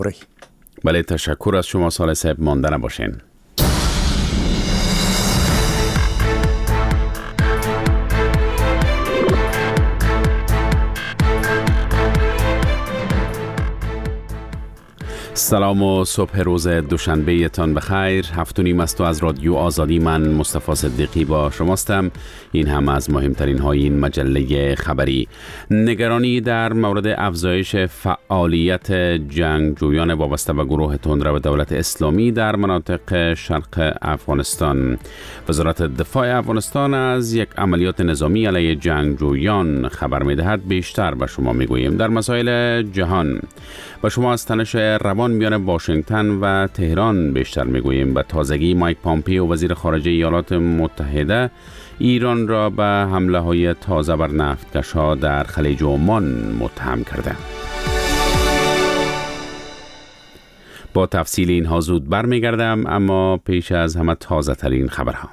بله، تشکر از شما صالح صاحب. مانده نباشین. سلام و صبح روز دوشنبه تان بخیر. 7:30 است و از رادیو آزادی من مصطفی صدیقی با شماستم. این هم از مهمترین های این مجله خبری. نگرانی در مورد افزایش فعالیت جنگجویان وابسته به گروه تندرو دولت اسلامی در مناطق شرق افغانستان. وزارت دفاع افغانستان از یک عملیات نظامی علیه جنگجویان خبر می‌دهد. بیشتر به شما می‌گوییم. در مسائل جهان و شما از تنش روان میان واشنگتن و تهران بیشتر میگوییم. به تازگی مایک پامپیو وزیر خارجه ایالات متحده ایران را به حمله های تازه بر نفتکش‌ها در خلیج عمان متهم کرده. با تفصیل اینها زود برمیگردم، اما پیش از همه تازه ترین خبرها.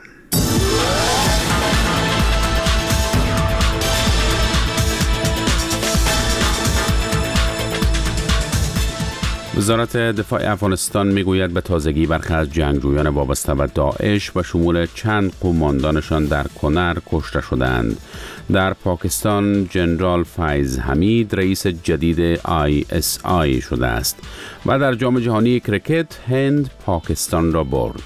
وزارت دفاع افغانستان میگوید به تازگی برخی از جنگجویان وابسته به داعش و شمول چند قماندانشان در کنر کشته شدند. در پاکستان جنرال فیض حمید رئیس جدید ISI شده است و در جام جهانی کرکت هند پاکستان را برد.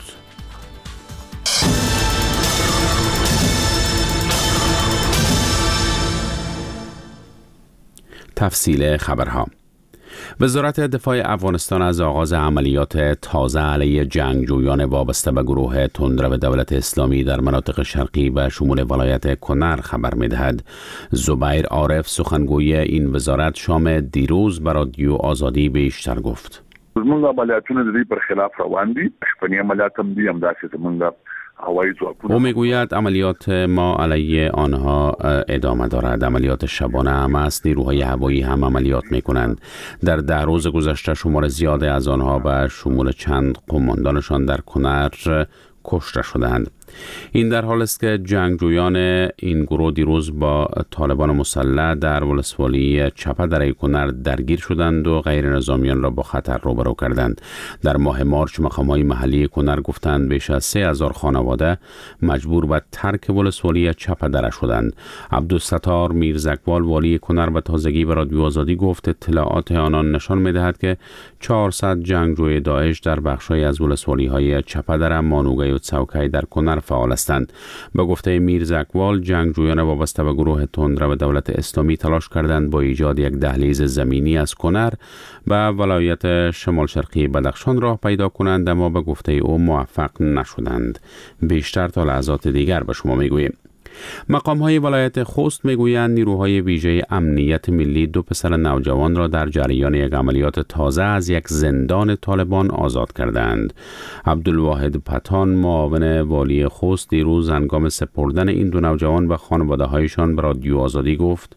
تفصیل خبرها. وزارت دفاع افغانستان از آغاز عملیات تازه علیه جنگجویان وابسته به گروه تندرو دولت اسلامی در مناطق شرقی و شمول ولایت کنر خبر می‌دهد. زبیر عارف سخنگوی این وزارت شام دیروز بر رادیو آزادی بیشتر گفت. زمونږ عملیاتونه د دې پر خلاف روان دي. شپنی عملیات هم دي، همداسې زمونږ هوایی ځواکونه. او میگوید عملیات ما علیه آنها ادامه دارد. عملیات شبانه هم است. نیروهای هوایی هم عملیات میکنند. در 10 روز گذشته شمار زیاده از آنها به شمول چند قماندانشان در کنر کشته شدند. این در حال است که جنگجویان این گروه دیروز با طالبان مسلح در ولسوالی چپه دره کنر درگیر شدند و غیر نظامیان را با خطر روبرو کردند. در ماه مارچ مقام‌های محلی کنر گفتند بیش از 3000 خانواده مجبور به ترک ولسوالی چپه دره شدند. عبدالستار میرزکوال والی کنر به تازگی به رادیو آزادی گفت اطلاعات آنان نشان می‌دهد که 400 جنگجوی داعش در بخش‌های از ولسوالی‌های چپه دره، مانوگی و چوکی در کنر فعال هستند. به گفته میرزکوال جنگجویان وابسته به گروه تندرو دولت اسلامی تلاش کردند با ایجاد یک دهلیز زمینی از کنر به ولایت شمال شرقی بدخشان راه پیدا کنند، اما به گفته او موفق نشدند. بیشتر تا لحظات دیگر به شما میگوییم. مقام‌های ولایت خوست میگویند نیروهای ویژه امنیت ملی 2 پسر نوجوان را در جریان یک عملیات تازه از یک زندان طالبان آزاد کردند. عبدالواحد پتان معاون والی خوست دیروز هنگام سپردن این 2 نوجوان به خانواده‌هایشان به رادیو آزادی گفت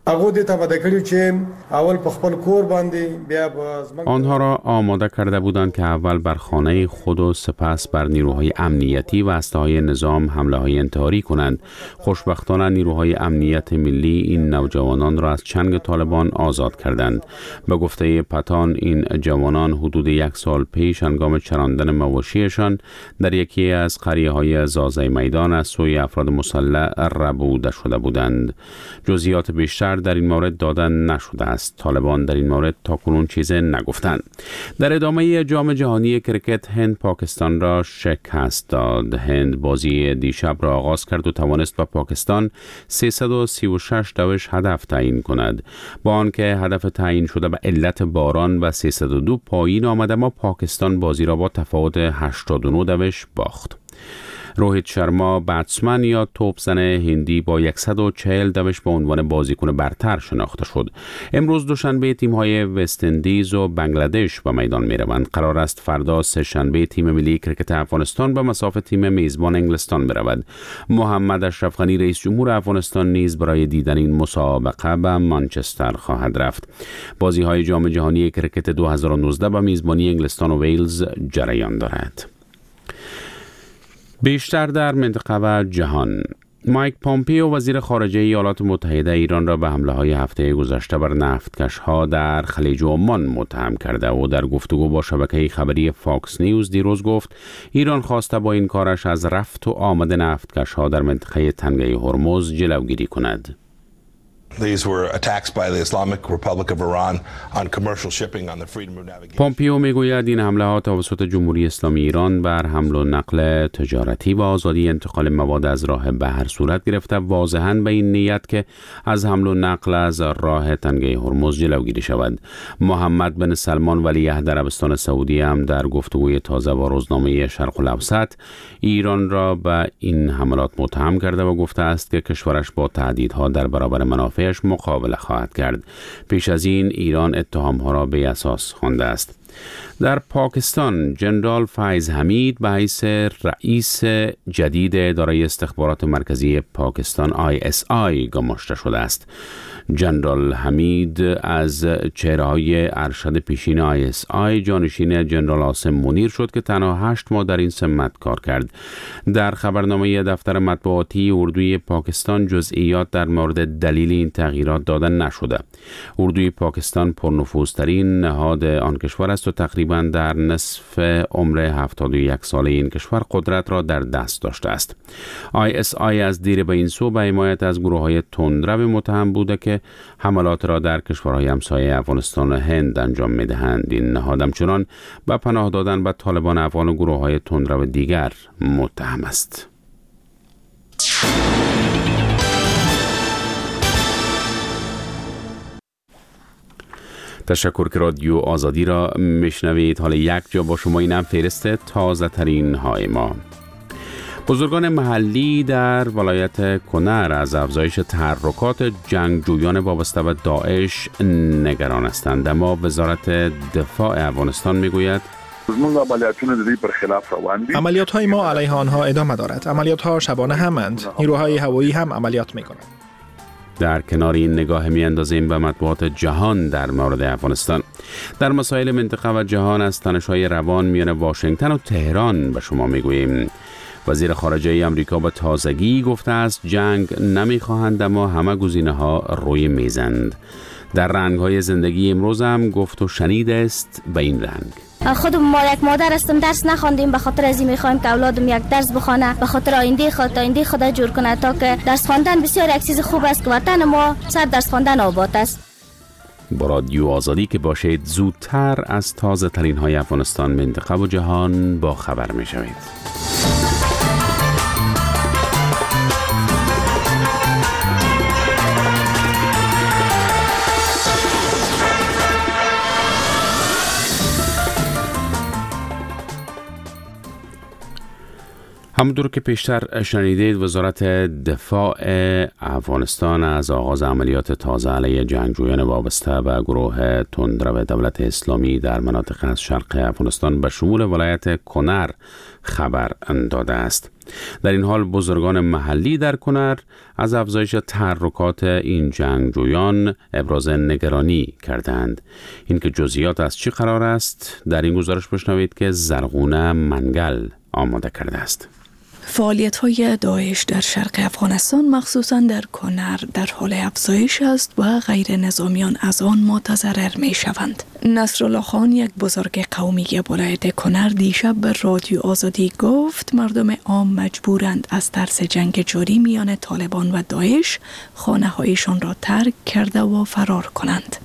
آنها را آماده کرده بودند که اول بر خانه خود و سپس بر نیروهای امنیتی و اسلحه‌های نظام حمله‌های انتحاری کنند. خوشبختانه نیروهای امنیت ملی این نوجوانان را از چنگ طالبان آزاد کردند. به گفته پتان این جوانان حدود 1 سال پیش هنگام چراندن مواشیشان در یکی از قریه‌های زازه میدان از سوی افراد مسلح ربوده شده بودند. جزئیات بیشتر در این مورد داده نشده است. طالبان در این مورد تاکنون چیزی نگفتند. در ادامه جام جهانی کرکت هند پاکستان را شکست داد. هند بازی دیشب را آغاز کرد و توانست با پاکستان 336 دوش هدف تعیین کند. با آنکه هدف تعیین شده به علت باران و 302 پایین آمد، اما پاکستان بازی را با تفاوت 89 دوش باخت. روهیت شرما بتسمن یا توپزن هندی با 140 دوش به عنوان بازیکن برتر شناخته شد. امروز دوشنبه تیم‌های وست اندیز و بنگلادش به میدان می‌روند. قرار است فردا سه‌شنبه تیم ملی کرکت افغانستان به مصاف تیم میزبان انگلستان برود. محمد اشرف غنی رئیس جمهور افغانستان نیز برای دیدن این مسابقه به منچستر خواهد رفت. بازی‌های جام جهانی کرکت 2019 به میزبانی انگلستان و ویلز جریان دارد. بیشتر در منطقه و جهان. مایک پامپیو وزیر خارجه ایالات متحده ایران را به حمله‌های هفته گذشته بر نفتکش‌ها در خلیج عمان متهم کرده و در گفتگو با شبکه خبری فاکس نیوز دیروز گفت ایران خواسته با این کارش از رفت و آمد نفتکش‌ها در منطقه تنگه هرمز جلوگیری کند. پامپیو میگوید این حمله ها توسط جمهوری اسلامی ایران بر حمل و نقل تجارتی و آزادی انتقال مواد از راه بحر صورت گرفته، واضحاً به این نیت که از حمل و نقل از راه تنگه هرمز جلوگیری شود. محمد بن سلمان ولیعهد عربستان سعودی هم در گفتگوی تازه با روزنامه شرق الاوسط ایران را به این حملات متهم کرده و گفته است که کشورش با تهدیدها در برابر منافع مقابله خواهد کرد. پیش از این ایران اتهامها را بی اساس خوانده است. در پاکستان جنرال فیض حمید به حیث رئیس جدید اداره استخبارات مرکزی پاکستان ISI گماشته شده است. جنرال حمید از چهره‌های ارشد پیشین ISI جانشین جنرال عاصم منیر شد که تنها 8 ماه در این سمت کار کرد. در خبرنامه دفتر مطبوعاتی اردوی پاکستان جزئیات در مورد دلیل این تغییرات داده نشده. اردوی پاکستان پرنفوذترین نهاد آن کشور است و تقریباً در نصف عمر 71 ساله این کشور قدرت را در دست داشته است. ISI از دیر به این سو به حمایت از گروه‌های تندرو متهم بوده که حملات را در کشورهای همسایه افغانستان و هند انجام می‌دهند. این نهاد همچنان به پناه دادن به طالبان افغان و گروه‌های تندرو دیگر متهم است. تشکر که رادیو آزادی را میشنوید. حالا یک جا با شما اینم فهرست تازه ترین های ما. بزرگان محلی در ولایت کنر از افزایش تحرکات جنگجویان وابسته به داعش نگران هستند، اما وزارت دفاع افغانستان میگوید عملیات‌های ما علیه آنها ادامه دارد. عملیات‌ها شبانه همند. نیروهای هوایی هم عملیات می‌کنند. در کنار این نگاه می‌اندازیم به مطبوعات جهان در مورد افغانستان. در مسائل منطقه و جهان از تنش‌های روان میان واشنگتن و تهران به شما میگوییم. وزیر خارجه آمریکا به تازگی گفته است جنگ نمی‌خواهند اما همه گزینه‌ها روی میزند. در رنگ‌های زندگی امروز هم گفت و شنید است به این رنگ. خود ما یک مادر هستم، درس نخواندیم، به خاطر از این می‌خوایم که اولادم یک درس بخونه، به خاطر آینده خود جور کنه، تا که درس خواندن بسیار یک چیز خوب است که وطن ما سر درس خواندن آباد است. با رادیو آزادی که باشید زودتر از تازه ترین های افغانستان، منطقه و جهان با خبر می‌شوید. همونطور که پیشتر شنیدید، وزارت دفاع افغانستان از آغاز عملیات تازه علیه جنگجویان وابسته به گروه تندرو دولت اسلامی در مناطق از شرق افغانستان به شمول ولایت کنر خبر داده است. در این حال بزرگان محلی در کنر از افزایش تحرکات این جنگجویان ابراز نگرانی کردند. این که جزئیات از چی قرار است در این گزارش بشنوید که زرغونه منگل آماده کرده است. فعالیت‌های داعش در شرق افغانستان مخصوصاً در کنر در حال افزایش است و غیر نظامیان از آن متضرر می‌شوند. نصرالله خان، یک بزرگ قومی ولایت کنر، دیشب به رادیو آزادی گفت مردم عام مجبورند از ترس جنگ جاری میان طالبان و داعش خانه‌هایشان را ترک کرده و فرار کنند.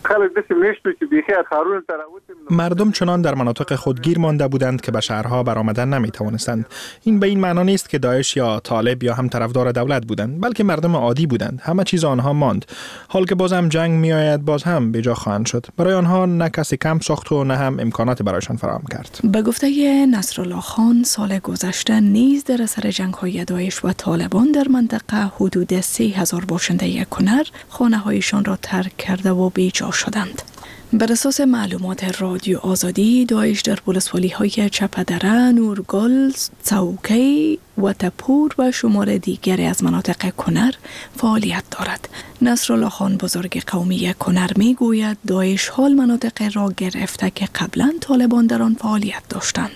مردم چنان در مناطق خود گیر مانده بودند که به شهرها برآمدن نمی‌توانستند. این به این معنا نیست که داعش یا طالب یا هم طرفدار دولت بودند، بلکه مردم عادی بودند. همه چیز آنها ماند. حال که بازم جنگ میآید، باز هم به جا خواهند شد. برای آنها نه کسی کم ساخت و نه هم امکانات برایشان فراهم کرد. به گفته نصرالله خان، سال گذشته نیز در اثر جنگ‌های داعش و طالبان در منطقه حدود 30,000 باشنده کنر خانه‌هایشان را ترک کرده و بی‌جا شدند. بر اساس معلومات رادیو آزادی، داعش در ولسوالی‌های چپدره، نورگل، چوکی و تپور و شمار دیگری از مناطق کنر فعالیت دارد. نصرالله خان بزرگ قومی کنر می گوید داعش حال مناطق را گرفته که قبلا طالبان در آن فعالیت داشتند.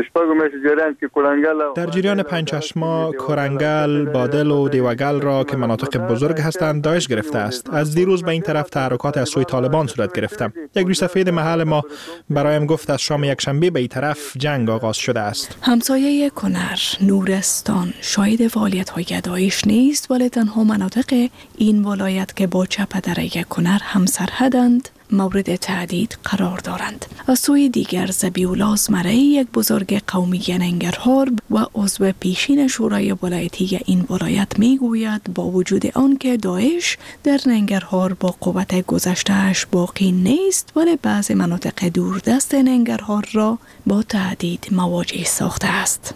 در جریان پنجشما، کرنگل، بادل و دیوگل را که مناطق بزرگ هستند داعش گرفته است. از دیروز به این طرف تحرکات از سوی طالبان صورت گرفته. یک ریشسفید محل ما برایم گفت از شام یک شنبه به این طرف جنگ آغاز شده است. همسایه کنر، نورستان شاهد فعالیت‌های داعش نیست، ولی تنها مناطق این ولایت که با چپدره کنر همسرحدند مورد تهدید قرار دارند. از سوی دیگر ذبیح‌الله زمره‌ای، یک بزرگ قومی ننگرهار و عضو پیشین شورای ولایتی این ولایت میگوید با وجود آنکه داعش در ننگرهار با قوت گذشته‌اش باقی نیست، ولی بعضی مناطق دوردست ننگرهار را با تهدید مواجه ساخته است.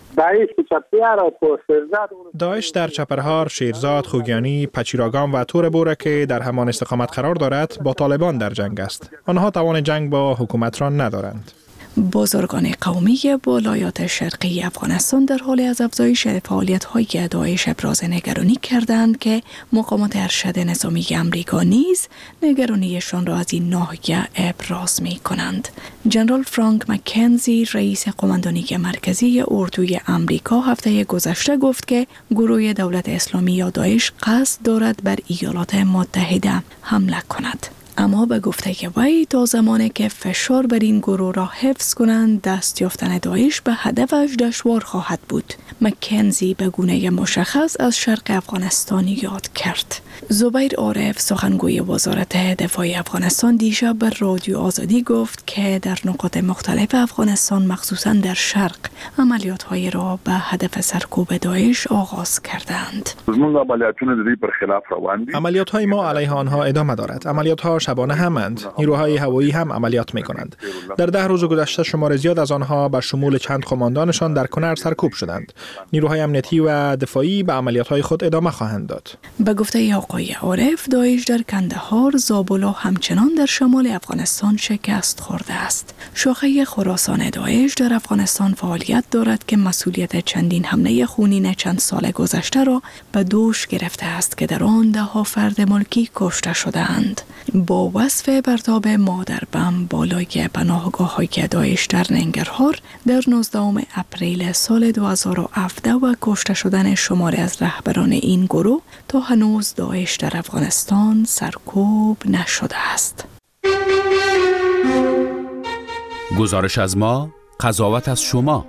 داعش در چپرهار، شیرزاد، خوگیانی، پچیراگام و تور بوره که در همان استقامت قرار دارد با طالبان در جنگ است. آنها توان جنگ با حکومت را ندارند. بزرگان قومی ولایات شرقی افغانستان در حال از افزایش فعالیت‌های داعش ابراز نگرانی کردند که مقامات ارشد نظامی امریکا نیز نگرانیشان را از این ناحیه ابراز می‌کنند. جنرال فرانک مکنزی، رئیس قماندانی مرکزی اردوی امریکا، هفته گذشته گفت که گروه دولت اسلامی یا داعش قصد دارد بر ایالات متحده حمله کند. اما به گفته وی تا زمانی که فشار بر این گروه را حفظ کنند دست یافتن داعش به هدفش دشوار خواهد بود. مکنزی به گونه مشخص از شرق افغانستان یاد کرد. زبیر عارف، سخنگوی وزارت دفاع افغانستان، دیشب به رادیو آزادی گفت که در نقاط مختلف افغانستان مخصوصا در شرق عملیات‌های را به هدف سرکوب داعش آغاز کردند. عملیات‌های ما علیه آنها ادامه دارد. عملیات‌ها شبانه همند. نیروهای هوایی هم عملیات می‌کنند. در 10 روز گذشته شمار زیاد از آنها به شمول چند قماندانشان در کنر سرکوب شدند. نیروهای امنیتی و دفاعی به عملیات‌های خود ادامه خواهند داد. به گفته آقای عارف، داعش در کندهار، زابل و همچنان در شمال افغانستان شکست خورده است. شاخه خراسان داعش در افغانستان فعالیت دارد که مسئولیت چندین حمله خونین چند سال گذشته را به دوش گرفته است که در آن 10 فرد ملکی کشته شدند. با وصف پرتاب مادر بم بالای پناهگاه‌های داعش در ننگرهار در 19 اپریل سال 2017 و کشته شدن شماری از رهبران این گروه، تا هنوز داعش در افغانستان سرکوب نشده است. گزارش از ما، قضاوت از شما.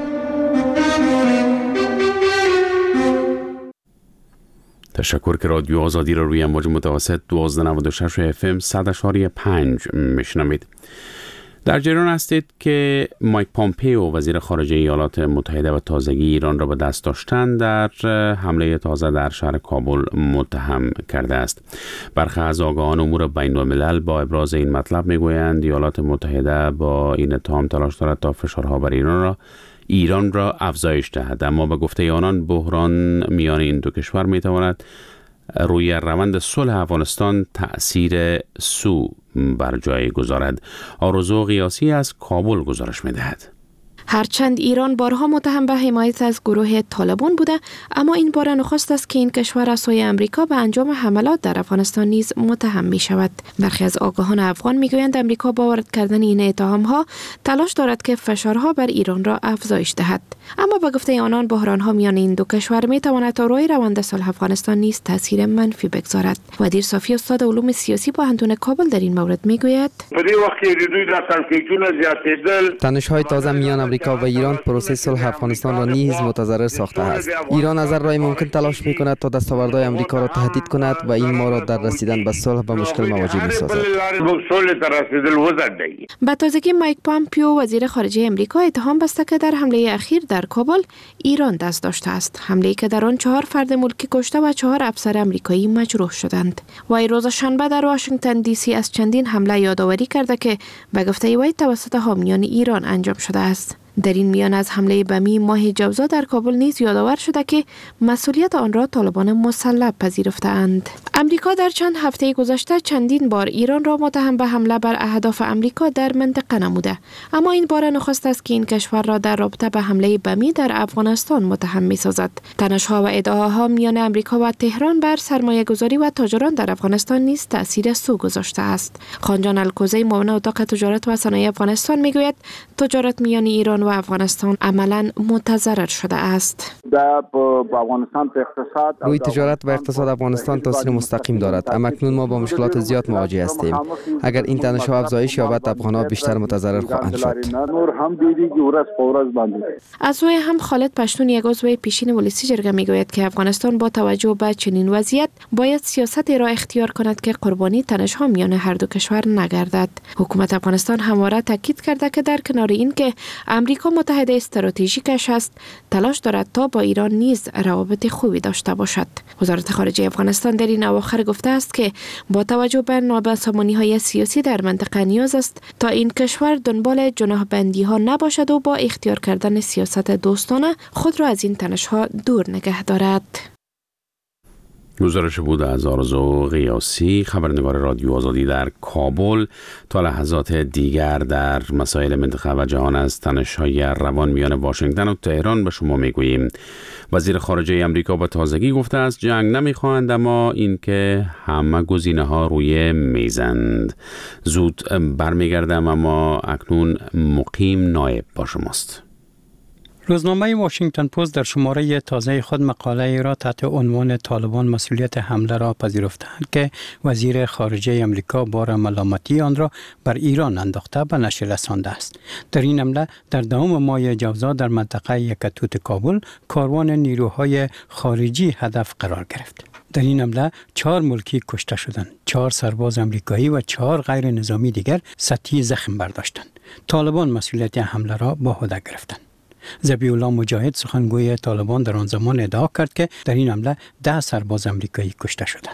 تشکر که رادیو آزادی را روی امواج متوسط 1296 FM 100.5 میشنوید. در جریان هستید که مایک پامپیو، وزیر خارجه ایالات متحده، و تازگی ایران را به دست داشتن در حمله تازه در شهر کابل متهم کرده است. برخی از آگاهان امور بین الملل با ابراز این مطلب میگویند ایالات متحده با این اتهام تلاش دارد تا فشارها بر ایران را افزایش دهد، اما به گفته آنان بحران میان این دو کشور میتواند روی روند صلح افغانستان تأثیر سو بر جای گذارد. آرزو قیاسی از کابل گزارش میدهد. هرچند ایران بارها متهم به حمایت از گروه طالبان بوده، اما این بار نخست است که این کشور از سوی امریکا به انجام حملات در افغانستان نیز متهم می شود. برخی از آگاهان افغان می گویند امریکا با وارد کردن این اتهام ها تلاش دارد که فشارها بر ایران را افزایش دهد. اما به گفته آنان بحران ها میان این دو کشور می تواند تا روی روند صلح افغانستان نیز تاثیر منفی بگذارد. ودیر صافی، استاد علوم سیاسی با پوهنتون کابل، در این مورد می گوید تنش‌های تازه میان امریکا و ایران پروسه صلح افغانستان را نیز متضرر ساخته است. ایران از هر راهی ممکن تلاش می‌کند تا دستاوردهای امریکا را تهدید کند و این ما را در رسیدن به صلح به مشکل مواجه می‌سازد. به تازگی مایک پامپیو، وزیر خارجه امریکا، اتهام بسته که در حمله اخیر در کابل ایران دست داشته است. حمله‌ای که در آن 4 فرد ملکی کشته و 4 افسر امریکایی مجروح شدند. وی روز شنبه در واشنگتن دی سی از چندین حمله یادآوری کرده که به گفته وی توسط حامیان ایران انجام شده است. در این میان از حمله بمی ماه جوزا در کابل نیز یادآور شده که مسئولیت آن را طالبان مسلح پذیرفته‌اند. امریکا در چند هفته گذشته چندین بار ایران را متهم به حمله بر اهداف امریکا در منطقه نموده، اما این بار نخست است که این کشور را در رابطه به حمله بمی در افغانستان متهم می‌سازد. تنش‌ها و ادعاها میان امریکا و تهران بر سرمایه‌گذاری و تاجران در افغانستان نیز تأثیر سو گذاشته است. خانجان الکوزی معاون اتاق تجارت و صنایع افغانستان میگوید تجارت میان ایران و افغانستان عملاً متضرر شده است. روی تجارت و اقتصاد افغانستان تاثیر مستقیم دارد. اما اکنون ما با مشکلات زیاد مواجه هستیم. اگر این تنش‌ها افزایش یابد، افغان‌ها بیشتر متضرر خواهند شد. از سوی هم خالد پشتون، یک عضو پیشین ولسی جرگه میگوید که افغانستان با توجه به چنین وضعیت باید سیاستی را اختیار کند که قربانی تنش‌ها میان هر دو کشور نگردد. حکومت افغانستان همواره تاکید کرده که در کنار این که امریکا متحد استراتژیکش است، تلاش دارد تا با ایران نیز روابط خوبی داشته باشد. وزارت خارجه افغانستان در این اواخر گفته است که با توجه به نابسامانی‌های سیاسی در منطقه نیاز است تا این کشور دنبال جناح‌بندی‌ها نباشد و با اختیار کردن سیاست دوستانه خود را از این تنش‌ها دور نگه دارد. گزارش بود از آرزو قیاسی، خبرنگار رادیو آزادی در کابل. تا لحظات دیگر در مسائل منطقه و جهان از تنش‌های روان میان واشنگتن و تهران به شما میگوییم. وزیر خارجه امریکا با تازگی گفته است جنگ نمیخواهند، اما اینکه همه گزینه‌ها روی میزند. زود برمیگردم، اما اکنون مقیم نایب با شماست. روزنامه واشنگتن پست در شماره تازه خود مقاله را تحت عنوان طالبان مسئولیت حمله را پذیرفتند که وزیر خارجه امریکا بار ملامتی آن را بر ایران انداخته به نشر رسانده است. در این حمله در دوم ماه جوزا در منطقه یکتوت کابل کاروان نیروهای خارجی هدف قرار گرفت. در این حمله 4 ملکی کشته شدند، 4 سرباز امریکایی و 4 غیر نظامی دیگر سطحی زخم برداشتند. طالبان مسئولیت حمله را به عهده گرفتند. ذبیح الله مجاهد سخنگوی طالبان در آن زمان ادعا کرد که در این حمله 10 سرباز امریکایی کشته شدند.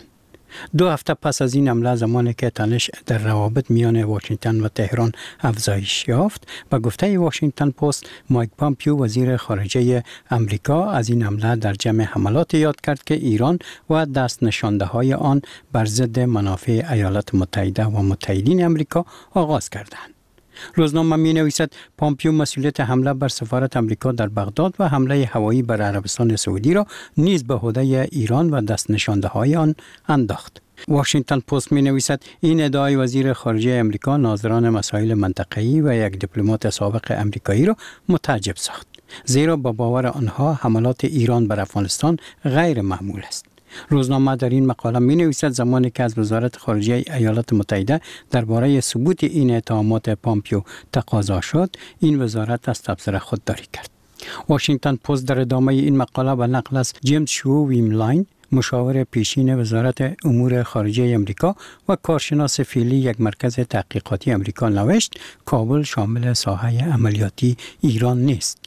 2 هفته پس از این حمله، زمانی که تنش در روابط میان واشنگتن و تهران افزایش یافت، به گفته واشنگتن پست، مایک پامپیو وزیر خارجه امریکا از این حمله در جمع حملات یاد کرد که ایران و دست نشانده‌های آن بر ضد منافع ایالات متحده و متحدین امریکا آغاز کردند. روزنامه می نویسد پامپیو مسئولیت حمله بر سفارت امریکا در بغداد و حمله هوایی بر عربستان سعودی را نیز به عهده ایران و دست نشانده های آن انداخت. واشنگتن پست می نویسد این ادعای وزیر خارجه امریکا ناظران مسائل منطقه‌ای و یک دیپلمات سابق امریکایی را متعجب ساخت، زیرا با باور آنها حملات ایران بر افغانستان غیر معمول است. روزنامه در این مقاله می نویسد زمانی که از وزارت خارجه ایالات متحده درباره ثبوت این اتهامات پامپیو تقاضا شد، این وزارت از تبصره خودداری کرد. واشنگتن پست در ادامه این مقاله به نقل از جیمز شو ویملاین، مشاور پیشین وزارت امور خارجه امریکا و کارشناس فعلی یک مرکز تحقیقاتی امریکا نوشت کابل شامل ساحه عملیاتی ایران نیست.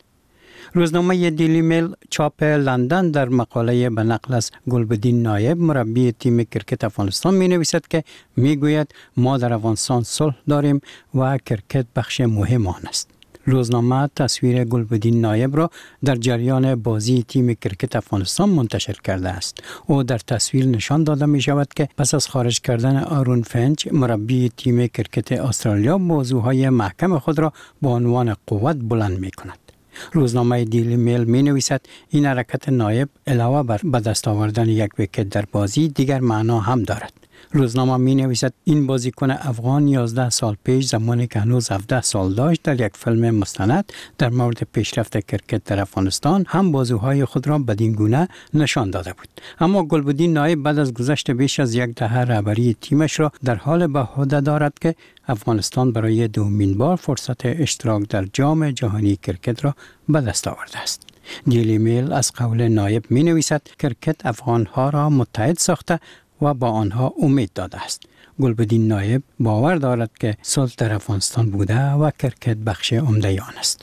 روزنامه دیلی میل چاپ لندن در مقاله به نقل از گلبدین نایب، مربی تیم کرکت افغانستان، می نویسد که می گوید ما در افغانستان صلح داریم و کرکت بخش مهم آن است. روزنامه تصویر گلبدین نایب را در جریان بازی تیم کرکت افغانستان منتشر کرده است. او در تصویر نشان داده می شود که پس از خارج کردن آرون فینچ، مربی تیم کرکت استرالیا، موضوعهای محکم خود را با عنوان قوت بلند می کند. روزنامه دیلی میل می نویسد این حرکت نایب علاوه بر به دست آوردن یک ویکت در بازی دیگر معنا هم دارد. روزنامه می نویسد این بازیکن افغان 11 سال پیش زمانی که هنوز 17 سال داشت در یک فیلم مستند در مورد پیشرفت کرکت در افغانستان هم بازوهای خود را بدین گونه نشان داده بود. اما گلبدین نایب بعد از گذشت بیش از یک دهه رهبری تیمش را در حال به عهده دارد که افغانستان برای دومین بار فرصت اشتراک در جام جهانی کرکت را به دست آورده است. دیلی میل از قول نایب می نویسد کرکت افغانها را متحد ساخته و با آنها امید داده است. گلبدین نایب باور دارد که صلح در افغانستان بوده و کرکت بخش عمده آن است.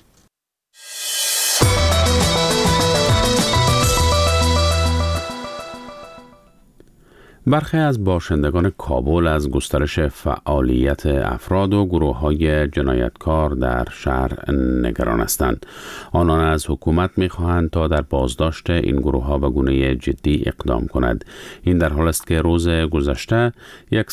برخی از باشندگان کابل از گسترش فعالیت افراد و گروه‌های جنایتکار در شهر نگران هستند. آنان از حکومت می‌خواهند تا در بازداشت این گروه‌ها به گونه جدی اقدام کند. این در حال است که روز گذشته یک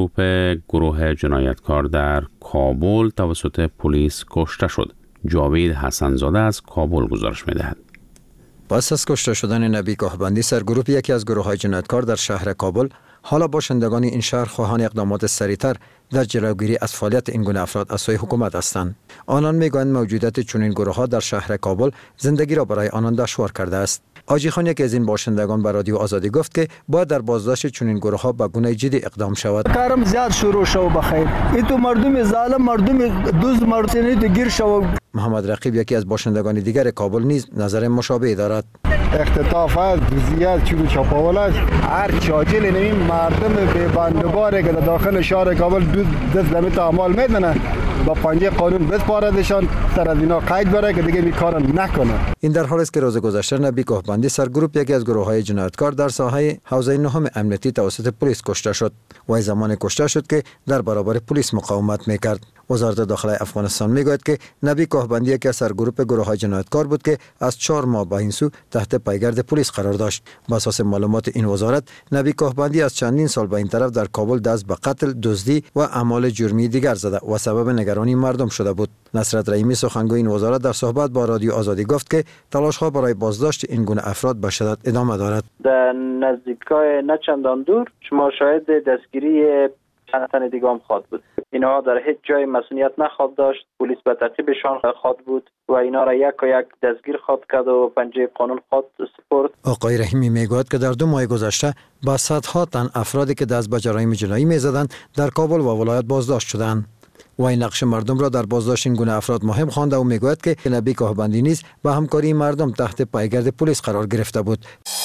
گروه جنایتکار در کابل توسط پلیس کشته شد. جاوید حسن‌زاده از کابل گزارش می‌دهد. پس از کشته شدن نبی کاهبندی، سرگروه یکی از گروه‌های جنایتکار در شهر کابل، حالا باشندگان این شهر خواهان اقدامات سریعتر در جلوگیری از فعالیت این گونه افراد از سوی حکومت هستند. آنان میگویند موجودیت چنین گروه‌ها در شهر کابل زندگی را برای آنان دشوار کرده است. آجی خان، یکی از این باشندگان، به رادیو آزادی گفت که باید در بازداشت چنین گروه‌ها به گونه جدی اقدام شود. کارم زیاد شروع شو بخیر. این تو مردم ظالم، مردم دوز مردم تو گیر شو. محمد رقیب، یکی از باشندگان دیگر کابل، نیز نظر مشابه دارد. اختطافات زیاد چیزی چاپاول است. هر چاجل این مردم به بندگاره که داخل شهر کابل دست دمی تعامل میدنه، با پنجه قانون بسپاردشان، سر از اینا قید بره که دیگه میکار نکنه. این در حالی است که روز گذشته نبی کاهبندی، سرگروه یکی از گروه‌های جنایتکار در ساحه حوزه نهم امنیتی توسط پلیس کشته شد. و زمان کشته شد که در برابر پلیس مقاومت میکرد. وزارت داخله افغانستان میگوید که نبی کاهبندی یکی از سرگروه گروه‌های جنایتکار بود که از 4 ماه به این سو تحت پیگرد پلیس قرار داشت. بر اساس معلومات این وزارت، نبی کاهبندی از چندین سال به این طرف در کابل دست به قتل، دزدی و اعمال جرمی دیگر زده و سبب نگرانی مردم شده بود. نصرت رحیمی، سخنگوی این وزارت، در صحبت با رادیو آزادی گفت که تلاش‌ها برای بازداشت این گونه افراد به شدت ادامه دارد. در نزدیکای نه چندان دور شما شاهد دستگیری چند تن دیگه هم خواهد بود. اینها در هیچ جای مسئولیت نخواهد داشت. پلیس به تعقیبشان خواهد بود و اینا را یک دستگیر خواهد کرد و پنجه قانون خواهد سپرد. آقای رحیمی میگوید که در 2 ماه گذشته با صدها تن افرادی که دست به جرایم جنایی میزدند در کابل و ولایت بازداشت شدند. و این نقش مردم را در بازداشت این گونه افراد مهم خوانده و میگوید که نبی کاهبندی نیز به همکاری مردم تحت پیگرد پلیس قرار گرفته بود.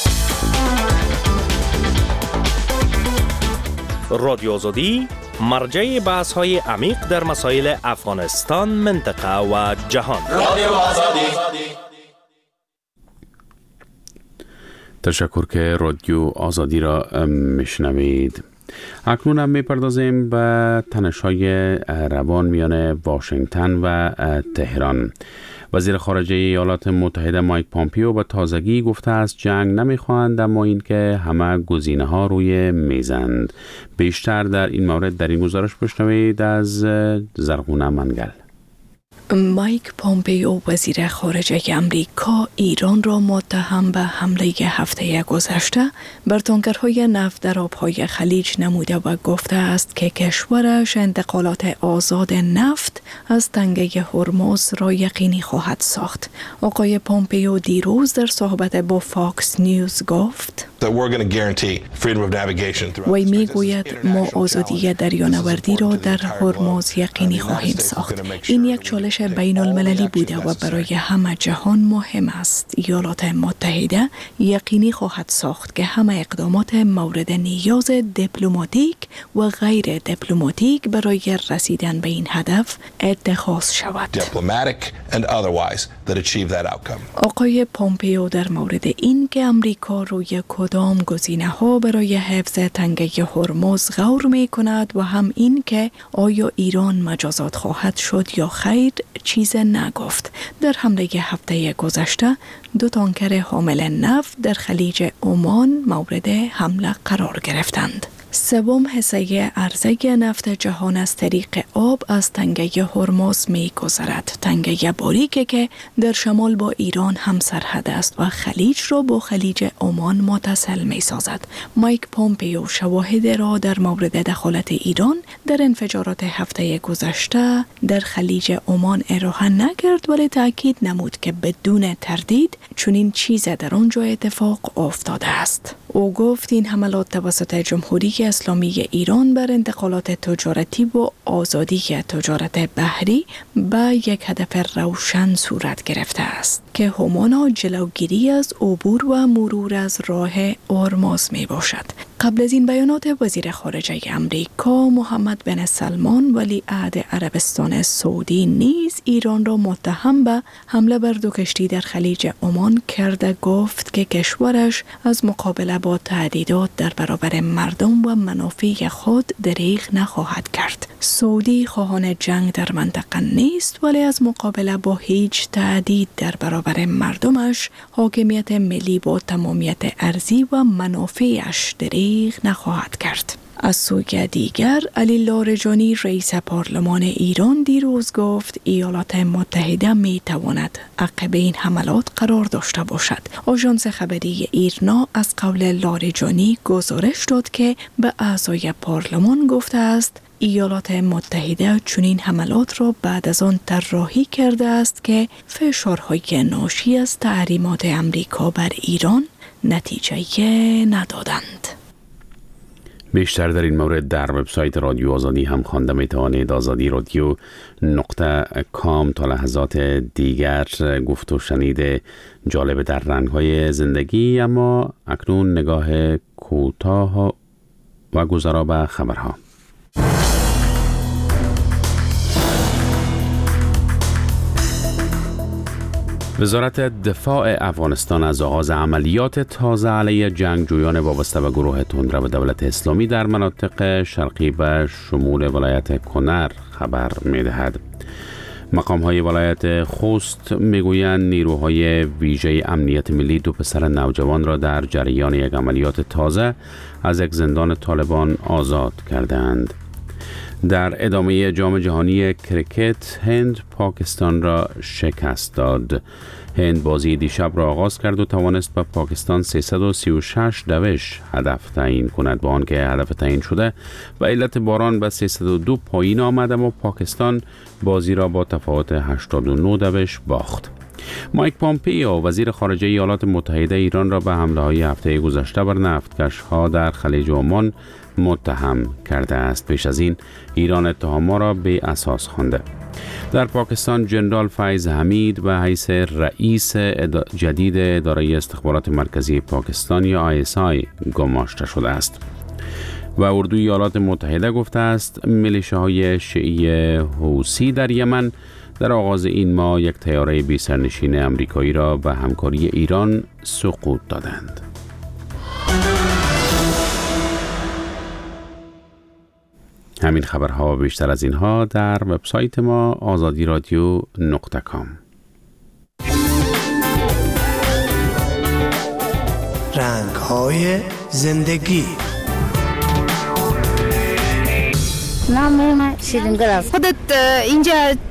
رادیو آزادی، مرجع بحث‌های عمیق در مسائل افغانستان، منطقه و جهان. رادیو آزادی. تشکر که رادیو آزادی را میشنوید. اکنون هم میپردازیم به تنش‌های روان میان واشنگتن و تهران. وزیر خارجه ایالات متحده مایک پامپیو به تازگی گفته است جنگ نمیخواهند، اما اینکه همه گزینه‌ها روی میزند. بیشتر در این مورد در این گزارش بشنوید از زرغونه منگل. مایک پامپیو، وزیر خارجه امریکا، ایران را متهم به حمله هفته گذشته بر تانکرهای نفت در آبهای خلیج نموده و گفته است که کشورش انتقالات آزاد نفت از تنگه هرمز را یقینی خواهد ساخت. آقای پامپیو دیروز در صحبت با فاکس نیوز گفت وی میگوید ما آزادی دریانوردی را در هرمز یقینی خواهیم ساخت. این یک چالش بین المللی بوده و برای همه جهان مهم است. ایالات متحده یقینی خواهد ساخت که همه اقدامات مورد نیاز دیپلماتیک و غیر دیپلماتیک برای رسیدن به این هدف اتخاذ شود. آقای پامپیو در مورد این که امریکا روی کدام گزینه‌ها برای حفظ تنگه هرمز غور می‌کند و هم این که آیا ایران مجازات خواهد شد یا خیر چیز نگفت. در حمله هفته گذشته 2 تانکر حامل نفت در خلیج عمان مورد حمله قرار گرفتند. 3 حصه عرضه نفت جهان از طریق آب از تنگه هرمز می‌گذرد. تنگه باریکی که در شمال با ایران هم سرحد است و خلیج را با خلیج عمان متصل می‌سازد. مایک پامپیو شواهد را در مورد دخالت ایران در انفجارات هفته گذشته در خلیج عمان ارائه نکرد، ولی تأکید نمود که بدون تردید چنین چیزی در آنجا اتفاق افتاده است. او گفت این حملات توسط جمهوری اسلامی ایران بر انتقالات تجارتی و آزادی تجارت بحری به یک هدف روشن صورت گرفته است که همانا جلوگیری از عبور و مرور از راه هرمز می باشد. قبل از این بیانات وزیر خارجه امریکا محمد بن سلمان ولیعهد عربستان سعودی نیز ایران را متهم به حمله بر 2 کشتی در خلیج عمان کرده گفت که کشورش از مقابله با تهدیدات در برابر مردم و منافع خود دریغ نخواهد کرد. سعودی خواهان جنگ در منطقه نیست، ولی از مقابله با هیچ تهدید در برابر مردمش، حاکمیت ملی با تمامیت ارضی و منافعش دریغ نخواهد کرد. از سوی دیگر علی لاریجانی رئیس پارلمان ایران دیروز گفت ایالات متحده می تواند عقب این حملات قرار داشته باشد. آژانس خبری ایرنا از قول لاریجانی گزارش داد که به اعضای پارلمان گفته است ایالات متحده چنین حملات را بعد از آن طراحی کرده است که فشارهای ناشی از تحریمات امریکا بر ایران نتیجه ندادند. بیشتر در این مورد در وبسایت رادیو آزادی هم خوانده می توانید. azadi.radio.com. تا لحظات دیگر گفت و شنید جالب در رنگ‌های زندگی، اما اکنون نگاه کوتاه و گذرا به خبرها. وزارت دفاع افغانستان از آغاز عملیات تازه علیه جنگجویان وابسته به گروه تندرو دولت اسلامی در مناطق شرقی و شمول ولایت کنر خبر می‌دهد. مقام‌های ولایت خوست می‌گویند نیروهای ویژه امنیت ملی 2 پسر نوجوان را در جریان یک عملیات تازه از یک زندان طالبان آزاد کردند. در ادامه جام جهانی کرکت هند پاکستان را شکست داد. هند بازی دیشب را آغاز کرد و توانست به پاکستان 336 دوش هدف تعیین کند، با آنکه هدف تعیین شده به علت باران به 302 پایین آمد، اما پاکستان بازی را با تفاوت 89 دوش باخت. مایک پامپیو وزیر خارجه ایالات متحده ایران را به حمله‌های هفته گذشته بر نفتکش‌ها در خلیج عمان متهم کرده است. پیش از این ایران اتهام‌ها را به اساس خوانده. در پاکستان جنرال فیض حمید به حیث رئیس جدید اداره استخبارات مرکزی پاکستان یا ISI گماشته شده است. و اردوی ایالات متحده گفته است میلیشیاهای شیعی حوثی در یمن در آغاز این ماه یک طیاره بی سرنشین آمریکایی را به همکاری ایران سقوط دادند. همین خبرها و بیشتر از اینها در وبسایت ما azadi.radio.com. رنگ‌های زندگی. نام من شیرین‌گل است. خودت اینجا